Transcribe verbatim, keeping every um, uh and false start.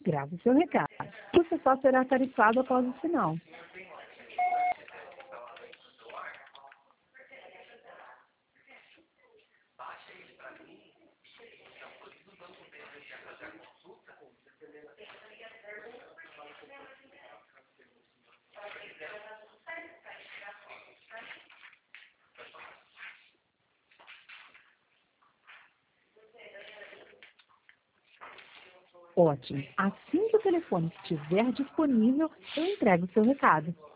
Grave seu recado. Você só será tarifado após o sinal. Ótimo. Assim que o telefone estiver disponível, eu entrego o seu recado.